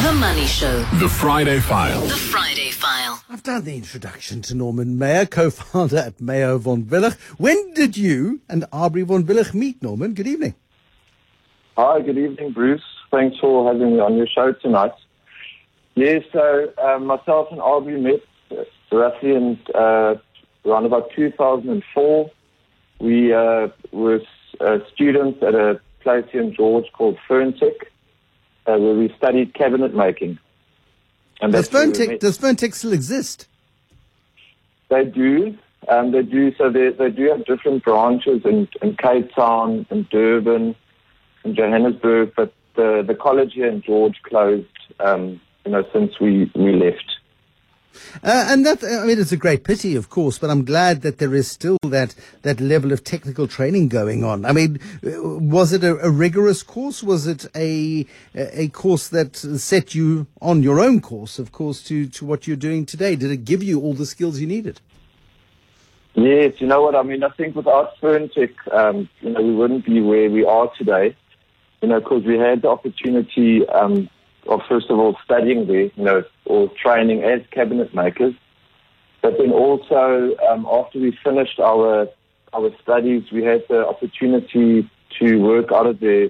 The Money Show. The Friday File. The Friday File. I've done the introduction to Norman Meyer, co-founder at Meyer von Willich. When did you and Aubrey von Willich meet, Norman? Good evening. Hi, good evening, Bruce. Thanks for having me on your show tonight. Yeah, so myself and Aubrey met roughly in around about 2004. We were students at a place here in George called Ferntech, where we studied cabinet making. And Does Ferntech still exist? They do. They do. So they do have different branches in Cape Town, in Durban, in Johannesburg, but the college here in George closed, since we left. And that, I mean, it's a great pity, of course, but I'm glad that there is still that level of technical training going on. I mean, was it a rigorous course? Was it a course that set you on your own course, of course, to what you're doing today? Did it give you all the skills you needed? Yes, you know what, I mean, I think without Ferntech, we wouldn't be where we are today, because we had the opportunity of, first of all, studying there, or training as cabinet makers. But then also, after we finished our studies, we had the opportunity to work out of the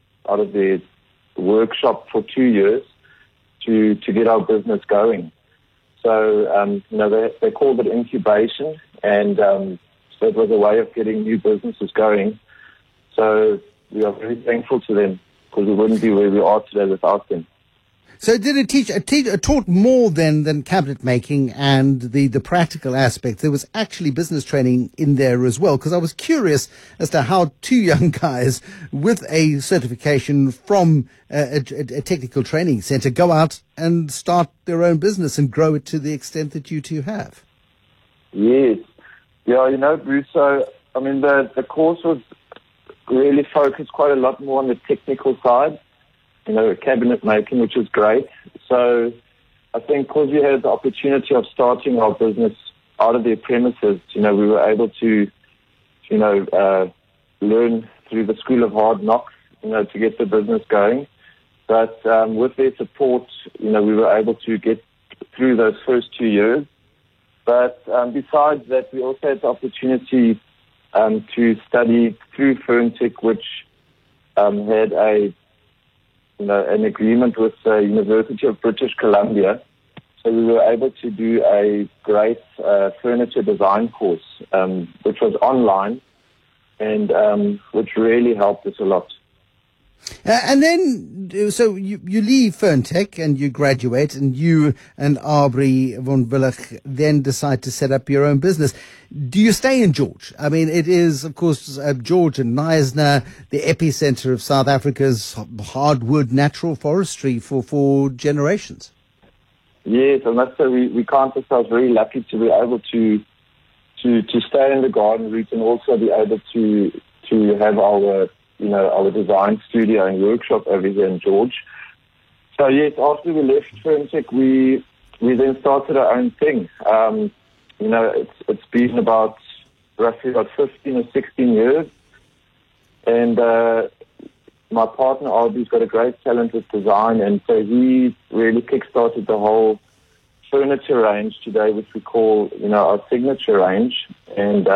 workshop for 2 years to get our business going. So, they called it incubation, and so it was a way of getting new businesses going. So we are very thankful to them, because we wouldn't be where we are today without them. So did it taught more than cabinet making and the practical aspects? There was actually business training in there as well, because I was curious as to how two young guys with a certification from a technical training center go out and start their own business and grow it to the extent that you two have. Yes. Yeah, Bruce, so, I mean, the course was really focused quite a lot more on the technical side, cabinet making, which is great. So I think because we had the opportunity of starting our business out of their premises, we were able to, learn through the School of Hard Knocks, to get the business going. But with their support, we were able to get through those first 2 years. But besides that, we also had the opportunity to study through Ferntech, which had an agreement with the University of British Columbia. So we were able to do a great furniture design course, which was online, and which really helped us a lot. And then, so you leave Ferntech and you graduate, and you and Aubrey von Willich then decide to set up your own business. Do you stay in George? I mean, it is, of course, George and Knysna, the epicenter of South Africa's hardwood natural forestry for generations. Yes, I must say we count ourselves very lucky to be able to stay in the garden route, and also be able to have our design studio and workshop over here in George. So yes, after we left Ferntech, we then started our own thing. It's been roughly about 15 or 16 years. And my partner, Aubrey's got a great talent with design, and so he really kick-started the whole furniture range today, which we call, our signature range. And,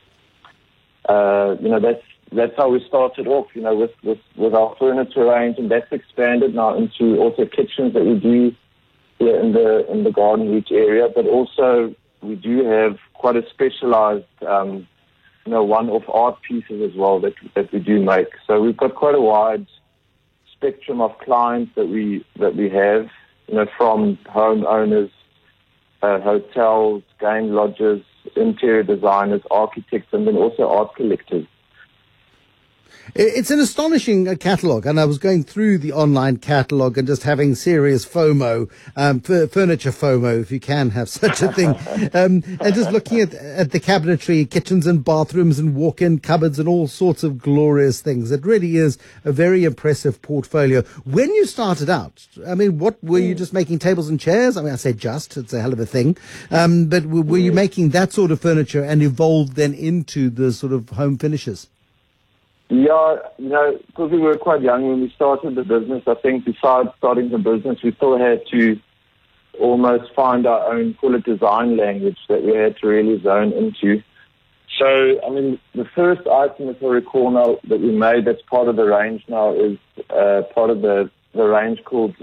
that's how we started off, with our furniture range, and that's expanded now into also kitchens that we do here in the Garden Reach area. But also we do have quite a specialized, one-off art pieces as well that we do make. So we've got quite a wide spectrum of clients that we have, from homeowners, hotels, game lodges, interior designers, architects, and then also art collectors. It's an astonishing catalogue, and I was going through the online catalogue and just having serious FOMO, furniture FOMO, if you can have such a thing, and just looking at the cabinetry, kitchens and bathrooms and walk-in cupboards and all sorts of glorious things. It really is a very impressive portfolio. When you started out, I mean, what were you just making tables and chairs? I mean, I say just, it's a hell of a thing, but were you making that sort of furniture and evolved then into the sort of home finishes? Yeah, because we were quite young when we started the business, I think besides starting the business, we still had to almost find our own, call it design language, that we had to really zone into. So, I mean, the first item, if I recall now, that we made that's part of the range now is part of the range called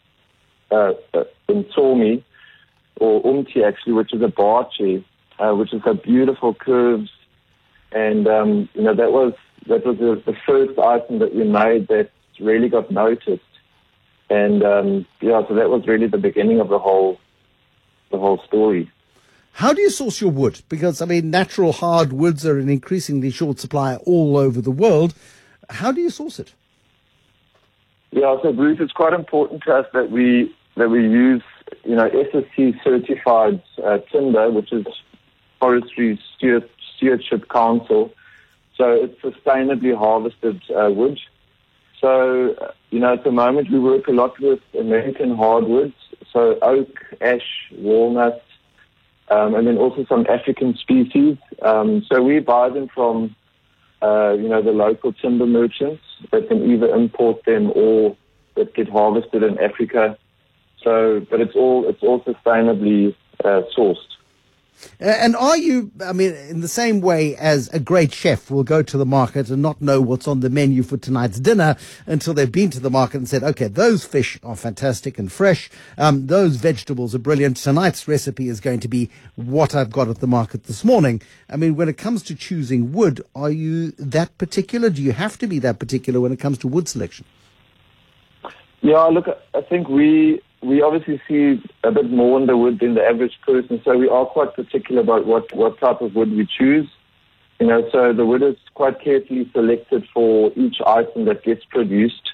Umtsomi, or Umti actually, which is a bar chair, which has got beautiful curves. And, that was the first item that we made that really got noticed. And, so that was really the beginning of the whole story. How do you source your wood? Because, I mean, natural hardwoods are in increasingly short supply all over the world. How do you source it? Yeah, so Bruce, it's quite important to us that we use, SSC certified timber, which is Forestry Stewardship Council. So it's sustainably harvested wood. So, at the moment we work a lot with American hardwoods, so oak, ash, walnut, and then also some African species. So we buy them from, the local timber merchants that can either import them or that get harvested in Africa. So, but it's all sustainably sourced. And are you, I mean, in the same way as a great chef will go to the market and not know what's on the menu for tonight's dinner until they've been to the market and said, okay, those fish are fantastic and fresh. Those vegetables are brilliant. Tonight's recipe is going to be what I've got at the market this morning. I mean, when it comes to choosing wood, are you that particular? Do you have to be that particular when it comes to wood selection? Yeah, look, I think we obviously see a bit more in the wood than the average person, so we are quite particular about what type of wood we choose. So the wood is quite carefully selected for each item that gets produced.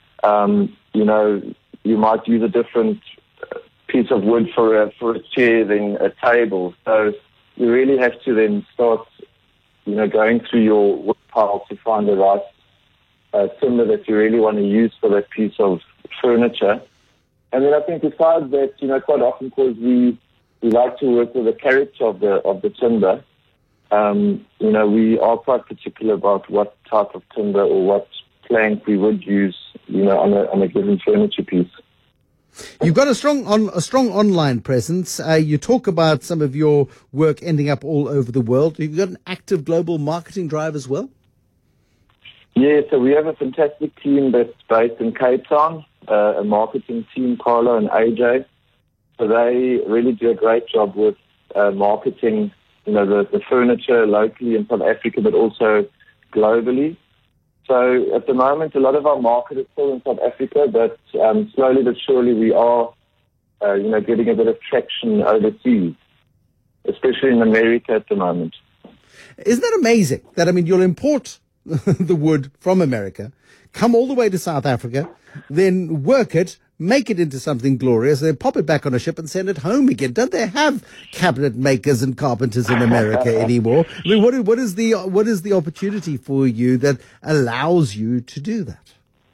You might use a different piece of wood for a chair than a table. So you really have to then start, going through your wood pile to find the right timber that you really want to use for that piece of furniture. And then I think besides that, quite often because we like to work with the character of the timber, we are quite particular about what type of timber or what plank we would use, on a given furniture piece. You've got a strong online presence. You talk about some of your work ending up all over the world. You've got an active global marketing drive as well? Yeah, so we have a fantastic team that's based in Cape Town, a marketing team, Carlo and AJ. So they really do a great job with marketing, the furniture locally in South Africa, but also globally. So at the moment, a lot of our market is still in South Africa, but slowly but surely we are, getting a bit of traction overseas, especially in America at the moment. Isn't that amazing? That, I mean, you'll import the wood from America, come all the way to South Africa, then work it, make it into something glorious, then pop it back on a ship and send it home again. Don't they have cabinet makers and carpenters in America anymore? I mean, what is the opportunity for you that allows you to do that?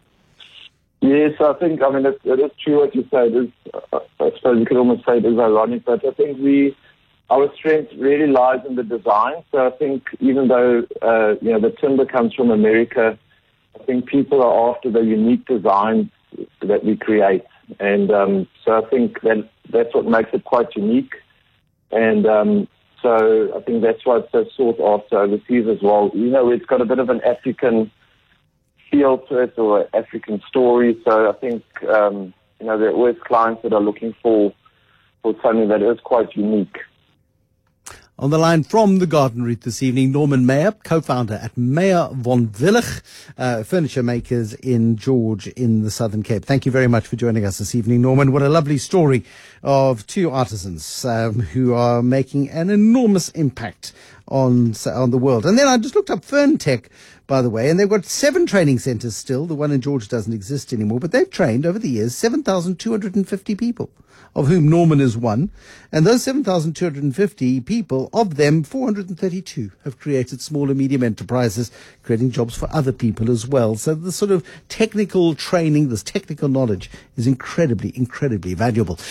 Yes, I think, it is true what you say. It is, I suppose you could almost say it is ironic, but I think our strength really lies in the design. So I think even though, the timber comes from America, I think people are after the unique designs that we create. And so I think that's what makes it quite unique. And so I think that's why it's so sought after overseas as well. It's got a bit of an African feel to it, or an African story. So I think, there are always clients that are looking for something that is quite unique. On the line from the Garden Route this evening, Norman Meyer, co-founder at Meyer von Willich, furniture makers in George in the Southern Cape. Thank you very much for joining us this evening, Norman. What a lovely story of two artisans who are making an enormous impact on the world. And then I just looked up FernTech, by the way, and they've got 7 training centres still. The one in George doesn't exist anymore, but they've trained over the years 7,250 people, of whom Norman is one. And those 7,250 people, of them, 432 have created small and medium enterprises, creating jobs for other people as well. So the sort of technical training, this technical knowledge is incredibly, incredibly valuable.